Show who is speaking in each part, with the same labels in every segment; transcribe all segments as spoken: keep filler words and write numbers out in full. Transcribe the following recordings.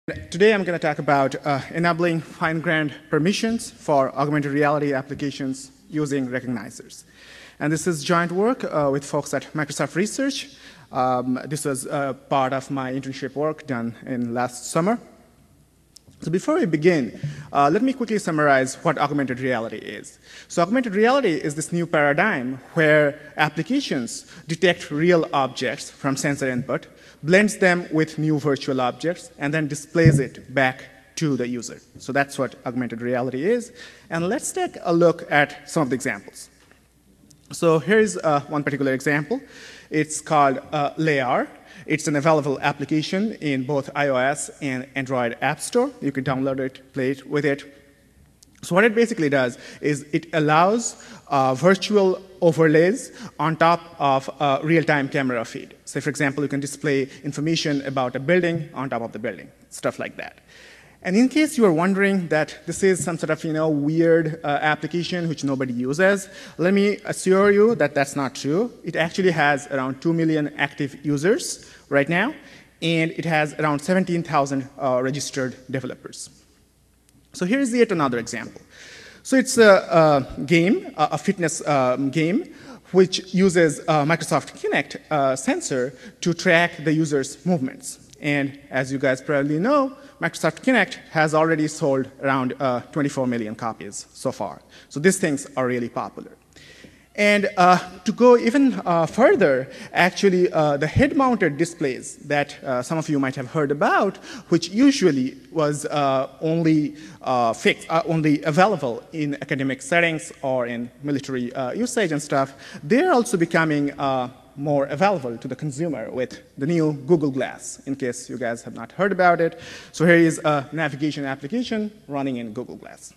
Speaker 1: Today I'm going to talk about uh, enabling fine-grained permissions for augmented reality applications using recognizers. And this is joint work uh, with folks at Microsoft Research. Um, this was uh, part of my internship work done in last summer. So before we begin, uh, let me quickly summarize what augmented reality is. So augmented reality is this new paradigm where applications detect real objects from sensor input, blends them with new virtual objects, and then displays it back to the user. So that's what augmented reality is. And let's take a look at some of the examples. So here's uh, one particular example. It's called uh, Layar. It's an available application in both iOS and Android App Store. You can download it, play it with it. So what it basically does is it allows uh, virtual overlays on top of a real-time camera feed. So for example, you can display information about a building on top of the building, stuff like that. And in case you are wondering that this is some sort of you know, weird uh, application which nobody uses, let me assure you that that's not true. It actually has around two million active users right now, and it has around seventeen thousand uh, registered developers. So here's yet another example. So it's a, a game, a fitness um, game, which uses a Microsoft Kinect uh, sensor to track the user's movements. And as you guys probably know, Microsoft Kinect has already sold around uh, twenty-four million copies so far. So these things are really popular. And uh, to go even uh, further, actually, uh, the head-mounted displays that uh, some of you might have heard about, which usually was uh, only uh, fixed, uh, only available in academic settings or in military uh, usage and stuff, they're also becoming uh, more available to the consumer with the new Google Glass, in case you guys have not heard about it. So here is a navigation application running in Google Glass.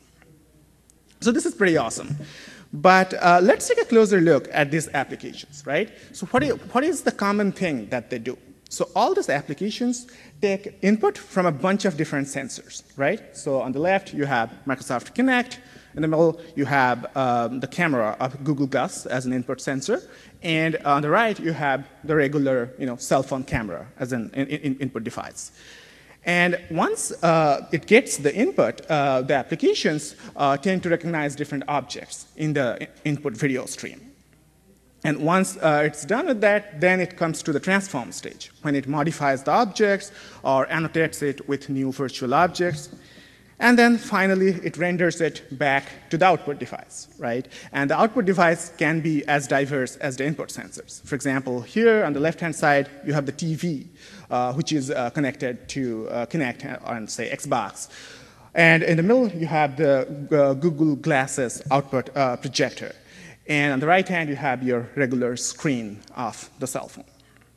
Speaker 1: So this is pretty awesome. But uh, let's take a closer look at these applications, right? So what is, what is the common thing that they do? So all these applications take input from a bunch of different sensors, right? So on the left, you have Microsoft Kinect. In the middle, you have um, the camera of Google Glass as an input sensor. And on the right, you have the regular you know, cell phone camera as an in, in, input device. And once uh, it gets the input, uh, the applications uh, tend to recognize different objects in the input video stream. And once uh, it's done with that, then it comes to the transform stage, when it modifies the objects or annotates it with new virtual objects. And then finally, it renders it back to the output device, right? And the output device can be as diverse as the input sensors. For example, here on the left-hand side, you have the T V, uh, which is uh, connected to uh, Kinect on, say, Xbox. And in the middle, you have the uh, Google Glasses output uh, projector. And on the right hand, you have your regular screen of the cell phone.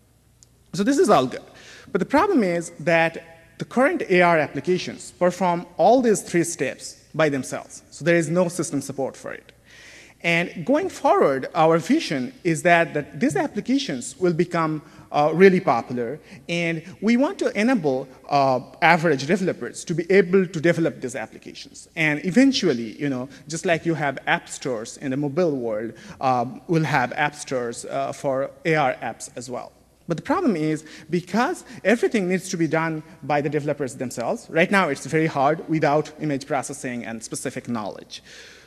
Speaker 1: So this is all good. But the problem is that the current A R applications perform all these three steps by themselves. So there is no system support for it. And going forward, our vision is that, that these applications will become uh, really popular, and we want to enable uh, average developers to be able to develop these applications. And eventually, you know, just like you have app stores in the mobile world, um, we'll have app stores uh, for A R apps as well. But the problem is, because everything needs to be done by the developers themselves, right now it's very hard without image processing and specific knowledge.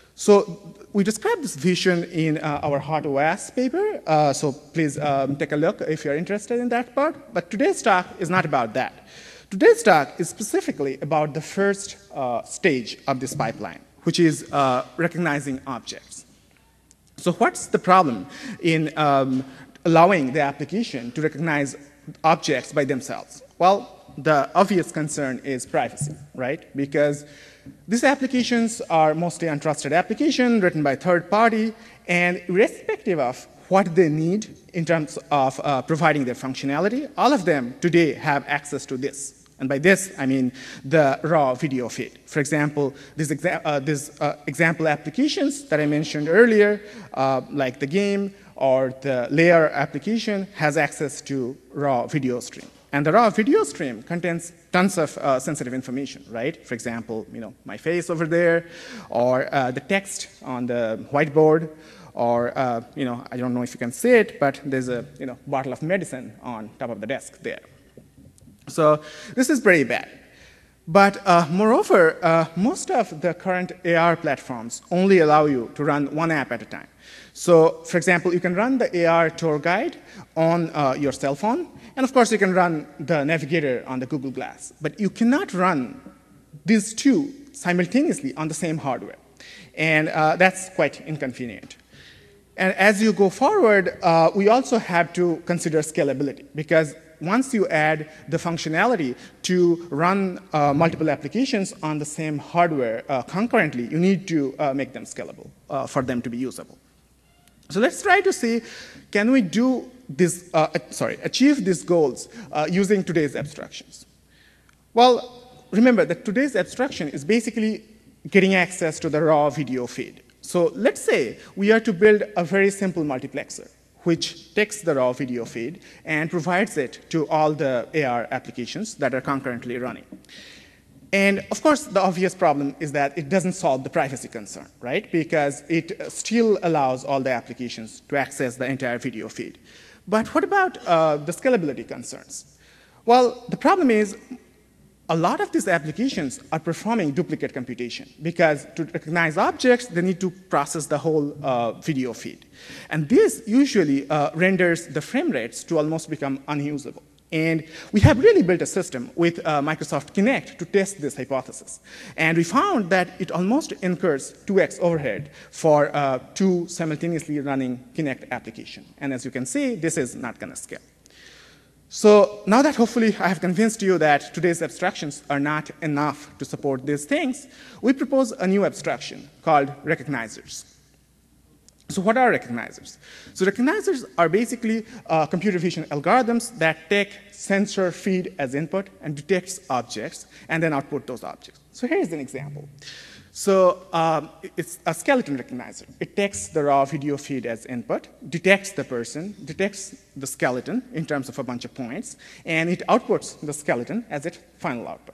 Speaker 1: So we described this vision in uh, our HotOS paper, uh, so please um, take a look if you're interested in that part. But today's talk is not about that. Today's talk is specifically about the first uh, stage of this pipeline, which is uh, recognizing objects. So what's the problem in um, allowing the application to recognize objects by themselves? Well, the obvious concern is privacy, right? Because these applications are mostly untrusted applications written by third party, and irrespective of what they need in terms of uh, providing their functionality, all of them today have access to this. And by this, I mean the raw video feed. For example, these, exa uh, these uh, example applications that I mentioned earlier, uh, like the game, or the Layar application has access to raw video stream. And the raw video stream contains tons of uh, sensitive information, right? For example, you know, my face over there, or uh, the text on the whiteboard, or uh, you know, I don't know if you can see it, but there's a you know, bottle of medicine on top of the desk there. So this is pretty bad. But uh, moreover, uh, most of the current A R platforms only allow you to run one app at a time. So, for example, you can run the A R tour guide on uh, your cell phone, and of course you can run the navigator on the Google Glass. But you cannot run these two simultaneously on the same hardware. And uh, that's quite inconvenient. And as you go forward, uh, we also have to consider scalability, because once you add the functionality to run uh, multiple applications on the same hardware uh, concurrently, you need to uh, make them scalable uh, for them to be usable. So let's try to see, can we do this, uh, sorry, achieve these goals uh, using today's abstractions? Well, remember that today's abstraction is basically getting access to the raw video feed. So let's say we are to build a very simple multiplexer, which takes the raw video feed and provides it to all the A R applications that are concurrently running. And of course, the obvious problem is that it doesn't solve the privacy concern, right? Because it still allows all the applications to access the entire video feed. But what about uh, the scalability concerns? Well, the problem is a lot of these applications are performing duplicate computation, because to recognize objects, they need to process the whole uh, video feed. And this usually uh, renders the frame rates to almost become unusable. And we have really built a system with uh, Microsoft Kinect to test this hypothesis. And we found that it almost incurs two X overhead for uh, two simultaneously running Kinect applications. And as you can see, this is not going to scale. So now that hopefully I have convinced you that today's abstractions are not enough to support these things, we propose a new abstraction called recognizers. So what are recognizers? So recognizers are basically uh, computer vision algorithms that take sensor feed as input and detects objects and then output those objects. So here's an example. So um, it's a skeleton recognizer. It takes the raw video feed as input, detects the person, detects the skeleton in terms of a bunch of points, and it outputs the skeleton as its final output.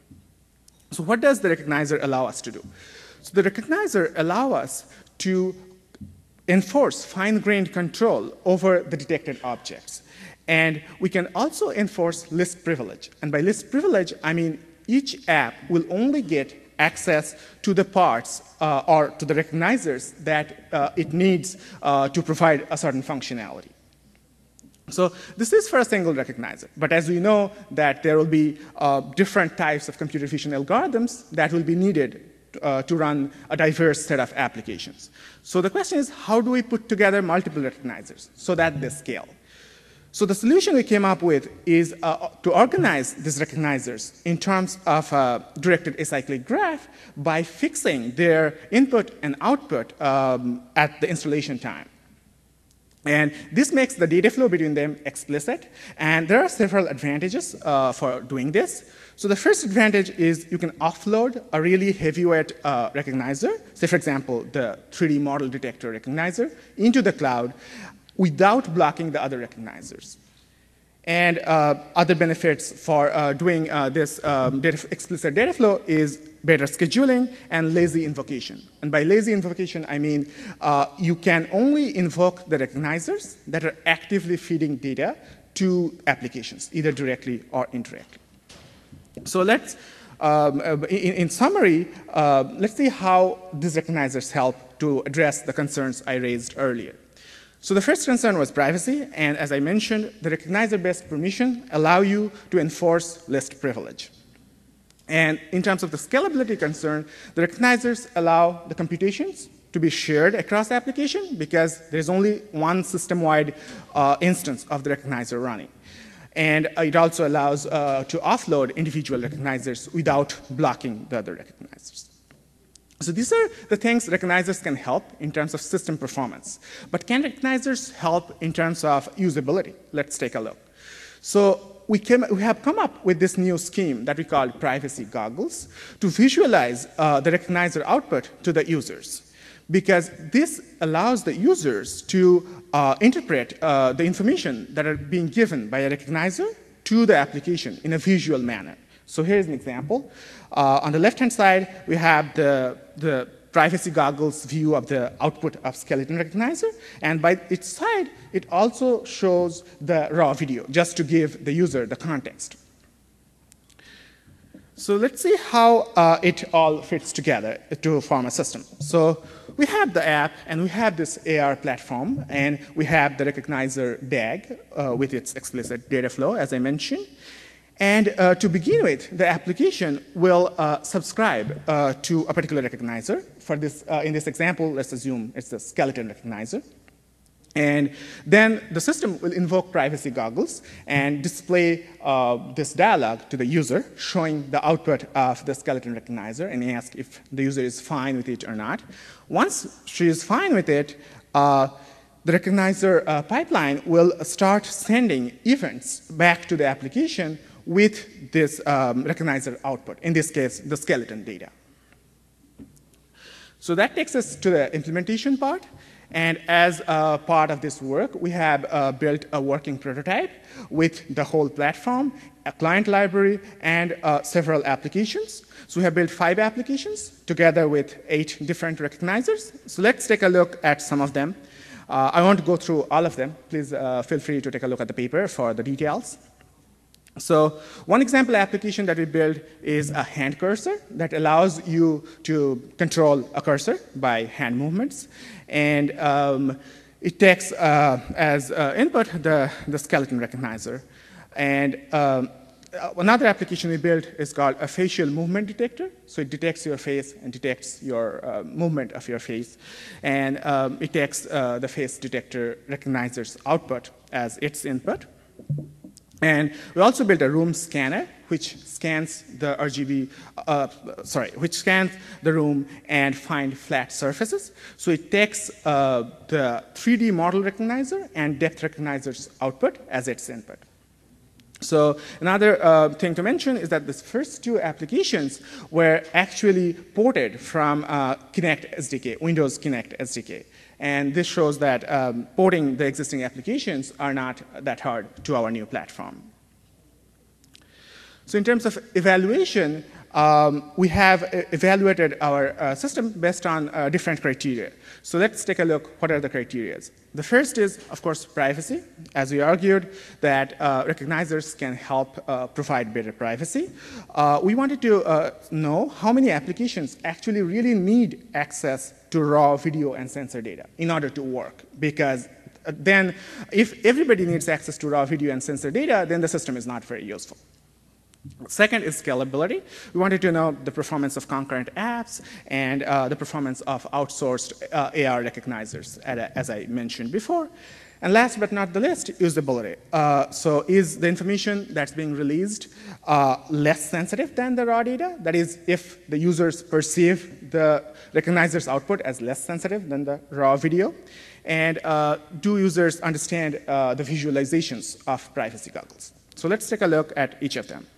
Speaker 1: So what does the recognizer allow us to do? So the recognizer allows us to enforce fine-grained control over the detected objects. And we can also enforce list privilege. And by list privilege, I mean each app will only get access to the parts uh, or to the recognizers that uh, it needs uh, to provide a certain functionality. So this is for a single recognizer. But as we know that there will be uh, different types of computer vision algorithms that will be needed uh, to run a diverse set of applications. So the question is, how do we put together multiple recognizers so that they scale? So the solution we came up with is uh, to organize these recognizers in terms of a directed acyclic graph by fixing their input and output um, at the installation time. And this makes the data flow between them explicit. And there are several advantages uh, for doing this. So the first advantage is you can offload a really heavyweight uh, recognizer, say, for example, the three D model detector recognizer, into the cloud without blocking the other recognizers. And uh, other benefits for uh, doing uh, this um, data, explicit data flow is better scheduling and lazy invocation. And by lazy invocation, I mean uh, you can only invoke the recognizers that are actively feeding data to applications, either directly or indirectly. So let's, um, in, in summary, uh, let's see how these recognizers help to address the concerns I raised earlier. So the first concern was privacy, and as I mentioned, the recognizer-based permission allow you to enforce list privilege. And in terms of the scalability concern, the recognizers allow the computations to be shared across application because there's only one system-wide uh, instance of the recognizer running. And it also allows uh, to offload individual recognizers without blocking the other recognizers. So these are the things recognizers can help in terms of system performance. But can recognizers help in terms of usability? Let's take a look. So we, came, we have come up with this new scheme that we call privacy goggles to visualize uh, the recognizer output to the users. Because this allows the users to uh, interpret uh, the information that are being given by a recognizer to the application in a visual manner. So here's an example. Uh, on the left-hand side, we have the, the privacy goggles view of the output of skeleton recognizer. And by its side, it also shows the raw video, just to give the user the context. So let's see how uh, it all fits together to form a system. So we have the app, and we have this A R platform, and we have the recognizer D A G uh, with its explicit data flow, as I mentioned. And uh, to begin with, the application will uh, subscribe uh, to a particular recognizer. For this, uh, in this example, let's assume it's the skeleton recognizer. And then the system will invoke privacy goggles and display uh, this dialog to the user, showing the output of the skeleton recognizer, and ask if the user is fine with it or not. Once she is fine with it, uh, the recognizer uh, pipeline will start sending events back to the application with this um, recognizer output, in this case, the skeleton data. So that takes us to the implementation part. And as a part of this work, we have uh, built a working prototype with the whole platform, a client library, and uh, several applications. So we have built five applications together with eight different recognizers. So let's take a look at some of them. Uh, I won't go through all of them. Please uh, feel free to take a look at the paper for the details. So one example application that we built is a hand cursor that allows you to control a cursor by hand movements. And um, it takes uh, as uh, input the, the skeleton recognizer. And um, another application we built is called a facial movement detector. So it detects your face and detects your uh, movement of your face. And um, it takes uh, the face detector recognizer's output as its input. And we also built a room scanner, which scans the R G B, uh, sorry, which scans the room and find flat surfaces. So it takes uh, the three D model recognizer and depth recognizer's output as its input. So another uh, thing to mention is that the first two applications were actually ported from uh, Kinect S D K, Windows Kinect S D K. And this shows that um, porting the existing applications are not that hard to our new platform. So in terms of evaluation, um, we have evaluated our uh, system based on uh, different criteria. So let's take a look. What are the criteria? The first is, of course, privacy. As we argued, that uh, recognizers can help uh, provide better privacy. Uh, we wanted to uh, know how many applications actually really need access to raw video and sensor data in order to work. Because then, if everybody needs access to raw video and sensor data, then the system is not very useful. Second is scalability. We wanted to know the performance of concurrent apps and uh, the performance of outsourced uh, A R recognizers, as I mentioned before. And last but not the least, usability. Uh, so is the information that's being released uh, less sensitive than the raw data? That is, if the users perceive the recognizer's output as less sensitive than the raw video. And uh, do users understand uh, the visualizations of privacy goggles? So let's take a look at each of them.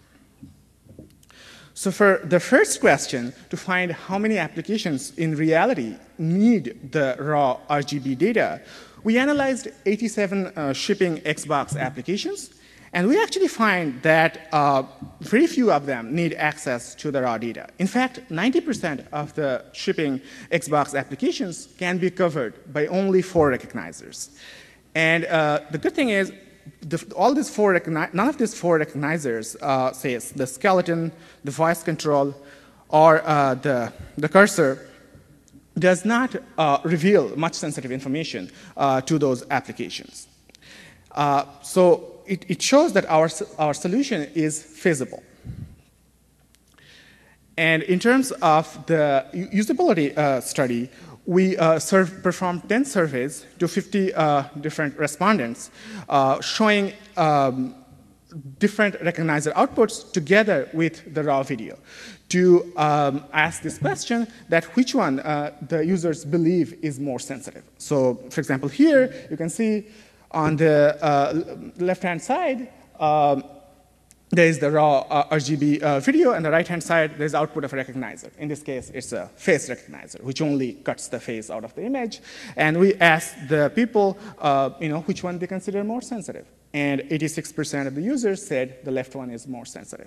Speaker 1: So for the first question, to find how many applications in reality need the raw R G B data, we analyzed eighty-seven uh, shipping Xbox applications, and we actually find that uh, very few of them need access to the raw data. In fact, ninety percent of the shipping Xbox applications can be covered by only four recognizers. And uh, the good thing is, The, all these four, none of these four recognizers, uh, say it's the skeleton, the voice control, or uh, the, the cursor, does not uh, reveal much sensitive information uh, to those applications. Uh, so it, it shows that our, our solution is feasible. And in terms of the usability uh, study, we uh, serve, performed ten surveys to fifty uh, different respondents, uh, showing um, different recognizer outputs together with the raw video to um, ask this question that which one uh, the users believe is more sensitive. So, for example, here you can see on the uh, left-hand side, um, there is the raw uh, R G B uh, video, and the right-hand side, there's output of a recognizer. In this case, it's a face recognizer, which only cuts the face out of the image. And we asked the people, uh, you know, which one they consider more sensitive. And eighty-six percent of the users said the left one is more sensitive.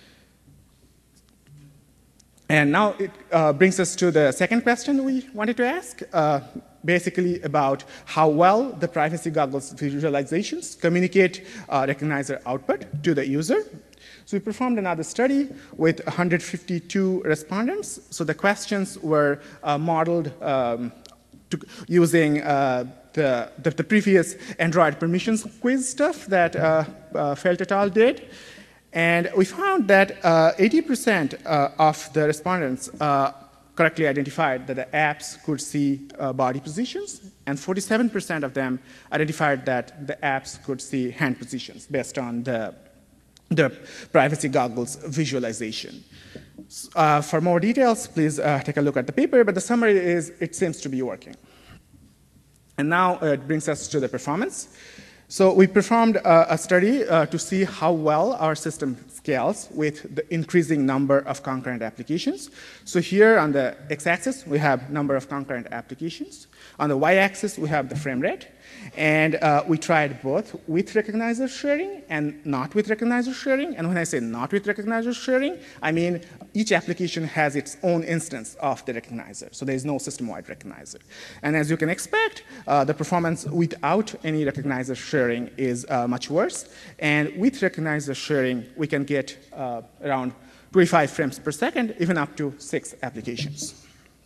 Speaker 1: And now it uh, brings us to the second question we wanted to ask, uh, basically about how well the privacy goggles visualizations communicate uh, recognizer output to the user. So we performed another study with one hundred fifty-two respondents. So the questions were uh, modeled um, to, using uh, the, the, the previous Android permissions quiz stuff that uh, uh, Felt et al. Did. And we found that eighty percent uh, uh, of the respondents uh, correctly identified that the apps could see uh, body positions, and forty-seven percent of them identified that the apps could see hand positions based on the, the privacy goggles visualization. Uh, for more details, please uh, take a look at the paper, but the summary is it seems to be working. And now uh, it brings us to the performance. So we performed uh, a study uh, to see how well our system scales with the increasing number of concurrent applications. So here on the x-axis, we have number of concurrent applications. On the y-axis, we have the frame rate. And uh, we tried both with recognizer sharing and not with recognizer sharing. And when I say not with recognizer sharing, I mean each application has its own instance of the recognizer. So there is no system-wide recognizer. And as you can expect, uh, the performance without any recognizer sharing is uh, much worse. And with recognizer sharing, we can get uh, around twenty-five frames per second, even up to six applications.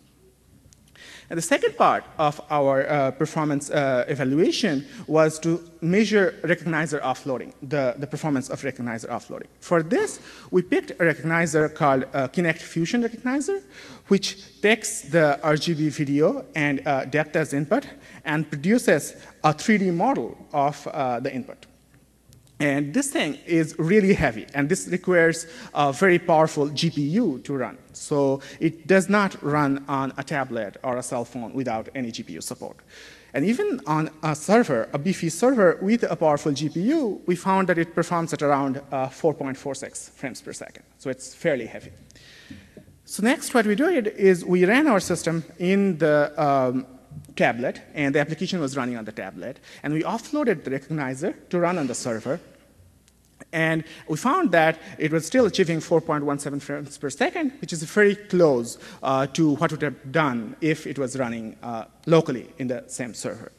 Speaker 1: And the second part of our uh, performance uh, evaluation was to measure recognizer offloading, the, the performance of recognizer offloading. For this, we picked a recognizer called uh, Kinect Fusion Recognizer, which takes the R G B video and uh, depth as input and produces a three D model of uh, the input. And this thing is really heavy, and this requires a very powerful G P U to run. So it does not run on a tablet or a cell phone without any G P U support. And even on a server, a beefy server with a powerful G P U, we found that it performs at around uh, four point four six frames per second. So it's fairly heavy. So next, what we did is we ran our system in the um, tablet, and the application was running on the tablet, and we offloaded the recognizer to run on the server. And we found that it was still achieving four point one seven frames per second, which is very close uh, to what would have done if it was running uh, locally in the same server.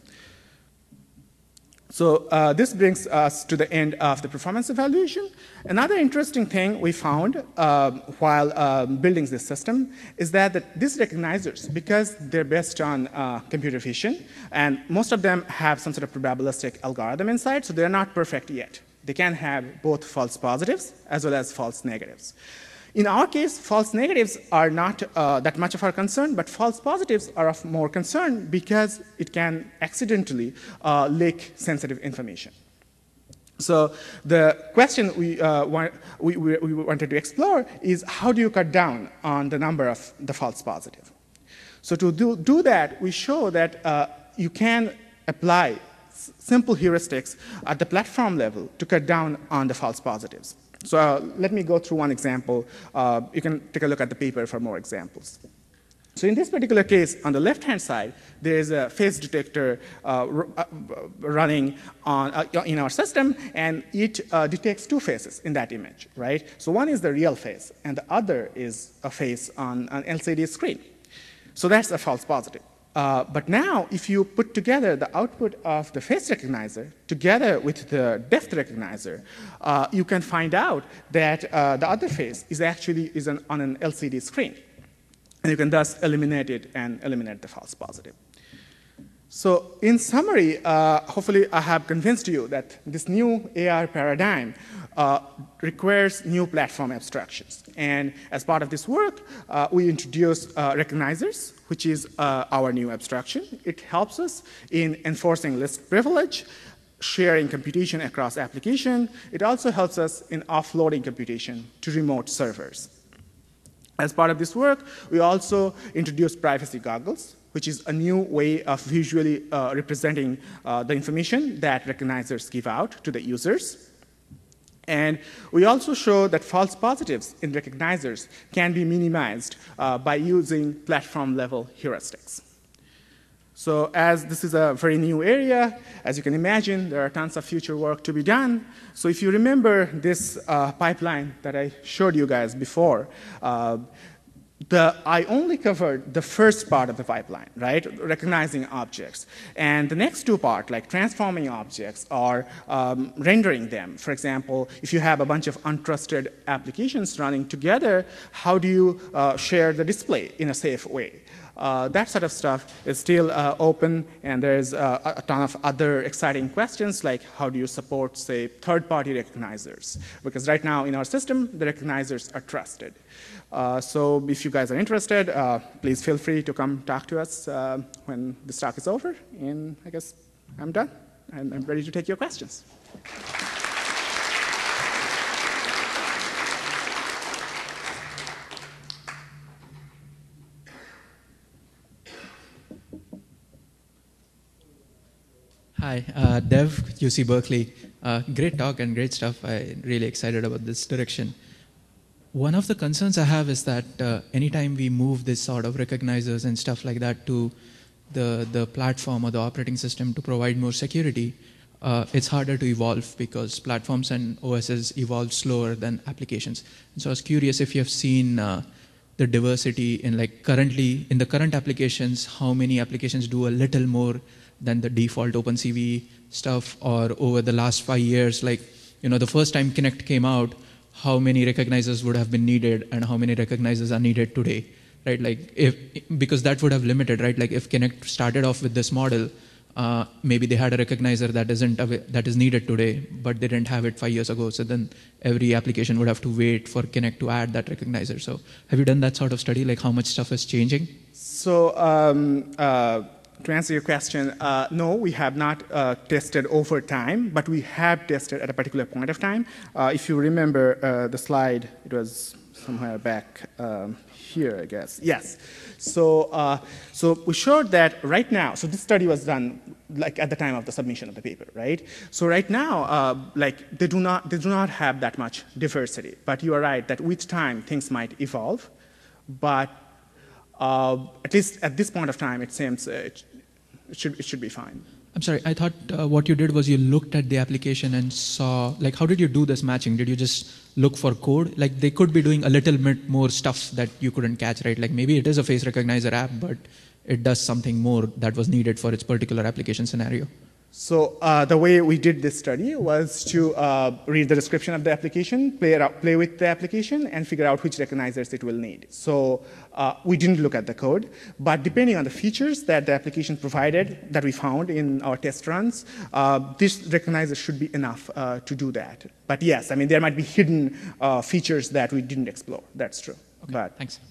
Speaker 1: So uh, this brings us to the end of the performance evaluation. Another interesting thing we found uh, while um, building this system is that, that these recognizers, because they're based on uh, computer vision, and most of them have some sort of probabilistic algorithm inside, so they're not perfect yet. They can have both false positives as well as false negatives. In our case, false negatives are not uh, that much of our concern, but false positives are of more concern because it can accidentally uh, leak sensitive information. So the question we, uh, want, we, we, we wanted to explore is how do you cut down on the number of the false positive? So to do, do that, we show that uh, you can apply simple heuristics at the platform level to cut down on the false positives. So uh, let me go through one example. Uh, you can take a look at the paper for more examples. So in this particular case, on the left-hand side, there is a face detector uh, uh, running on, uh, in our system, and it uh, detects two faces in that image, right? So one is the real face, and the other is a face on an L C D screen. So that's a false positive. Uh, but now, if you put together the output of the face recognizer together with the depth recognizer, uh, you can find out that uh, the other face is actually is an, on an L C D screen. And you can thus eliminate it and eliminate the false positive. So in summary, uh, hopefully I have convinced you that this new A R paradigm uh, requires new platform abstractions. And as part of this work, uh, we introduced uh, recognizers, which is uh, our new abstraction. It helps us in enforcing least privilege, sharing computation across application. It also helps us in offloading computation to remote servers. As part of this work, we also introduced privacy goggles, which is a new way of visually uh, representing uh, the information that recognizers give out to the users. And we also show that false positives in recognizers can be minimized uh, by using platform-level heuristics. So as this is a very new area, as you can imagine, there are tons of future work to be done. So if you remember this uh, pipeline that I showed you guys before, uh, The, I only covered the first part of the pipeline, right? Recognizing objects. And the next two parts, like transforming objects or um, rendering them. For example, if you have a bunch of untrusted applications running together, how do you uh, share the display in a safe way? Uh, that sort of stuff is still uh, open, and there's uh, a ton of other exciting questions, like how do you support, say, third-party recognizers? Because right now in our system, the recognizers are trusted. Uh, so if you guys are interested, uh, please feel free to come talk to us uh, when this talk is over. And I guess I'm done. I'm, I'm ready to take your questions.
Speaker 2: Hi, uh, Dev, U C Berkeley. Uh, great talk and great stuff. I'm really excited about this direction. One of the concerns I have is that uh, anytime we move this sort of recognizers and stuff like that to the, the platform or the operating system to provide more security, uh, it's harder to evolve because platforms and O Ss evolve slower than applications. And so I was curious if you have seen uh, the diversity in like currently, in the current applications, how many applications do a little more than the default OpenCV stuff, or over the last five years, like, you know, the first time Kinect came out, how many recognizers would have been needed and how many recognizers are needed today, right? Like if, because that would have limited, right? Like if Kinect started off with this model, uh, maybe they had a recognizer that isn't, that is needed today, but they didn't have it five years ago. So then every application would have to wait for Kinect to add that recognizer. So have you done that sort of study? Like how much stuff is changing?
Speaker 1: So, um, uh, to answer your question, uh, no, we have not uh, tested over time, but we have tested at a particular point of time. Uh, if you remember uh, the slide, it was somewhere back um, here, I guess. Yes. So, uh, so we showed that right now, so this study was done like at the time of the submission of the paper, right? So right now, uh, like they do not, they do not have that much diversity, but you are right that with time things might evolve, but uh, at least at this point of time, it seems uh, it, it should, it should be fine.
Speaker 2: I'm sorry, I thought uh, what you did was you looked at the application and saw, like, how did you do this matching? Did you just look for code? Like, they could be doing a little bit more stuff that you couldn't catch, right? Like, maybe it is a face recognizer app, but it does something more that was needed for its particular application scenario.
Speaker 1: So uh, the way we did this study was to uh, read the description of the application, play, it out, play with the application, and figure out which recognizers it will need. So uh, we didn't look at the code, but depending on the features that the application provided that we found in our test runs, uh, this recognizer should be enough uh, to do that. But yes, I mean, there might be hidden uh, features that we didn't explore. That's true.
Speaker 2: Okay,
Speaker 1: but
Speaker 2: thanks.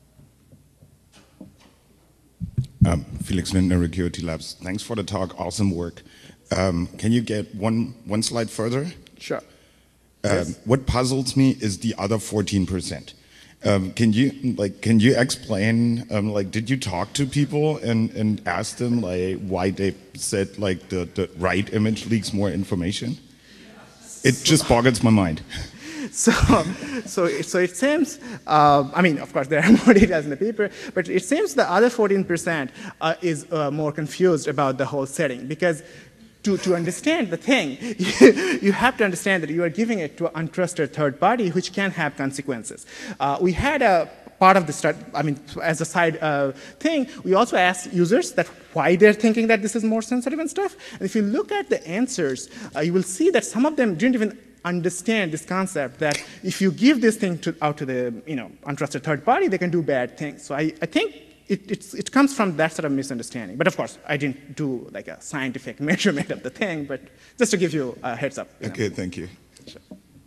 Speaker 3: Um, Felix Lindner, Recurity Labs. Thanks for the talk. Awesome work. Um, can you get one one slide further?
Speaker 1: Sure.
Speaker 3: Um,
Speaker 1: Yes.
Speaker 3: What puzzles me is the other fourteen percent. Um, can you like can you explain um, like did you talk to people and and ask them like why they said like the the right image leaks more information? It just boggles my mind.
Speaker 1: So, so, it, so it seems, uh, I mean, of course, there are more details in the paper, but it seems the other fourteen percent uh, is uh, more confused about the whole setting, because to, to understand the thing, you, you have to understand that you are giving it to an untrusted third party, which can have consequences. Uh, we had a part of the study, I mean, as a side uh, thing, we also asked users that why they're thinking that this is more sensitive and stuff. And if you look at the answers, uh, you will see that some of them didn't even understand this concept that if you give this thing to, out to the you know untrusted third party, they can do bad things. So I, I think it, it's, it comes from that sort of misunderstanding. But of course, I didn't do like a scientific measurement of the thing, but just to give you a heads up.
Speaker 3: Okay,
Speaker 1: know.
Speaker 3: thank you.
Speaker 1: Sure.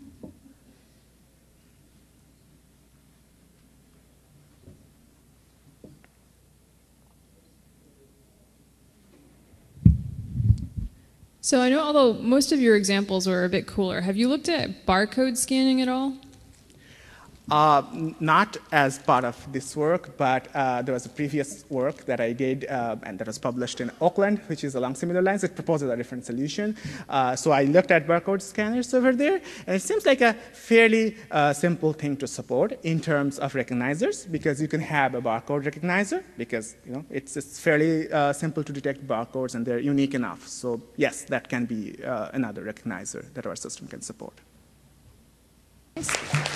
Speaker 4: So I know, although most of your examples were a bit cooler, have you looked at barcode scanning at all?
Speaker 1: Uh, not as part of this work, but uh, there was a previous work that I did, uh, and that was published in Oakland, which is along similar lines. It proposes a different solution. Uh, so I looked at barcode scanners over there, and it seems like a fairly uh, simple thing to support in terms of recognizers, because you can have a barcode recognizer, because you know it's, it's fairly uh, simple to detect barcodes, and they're unique enough. So yes, that can be uh, another recognizer that our system can support.
Speaker 4: Nice.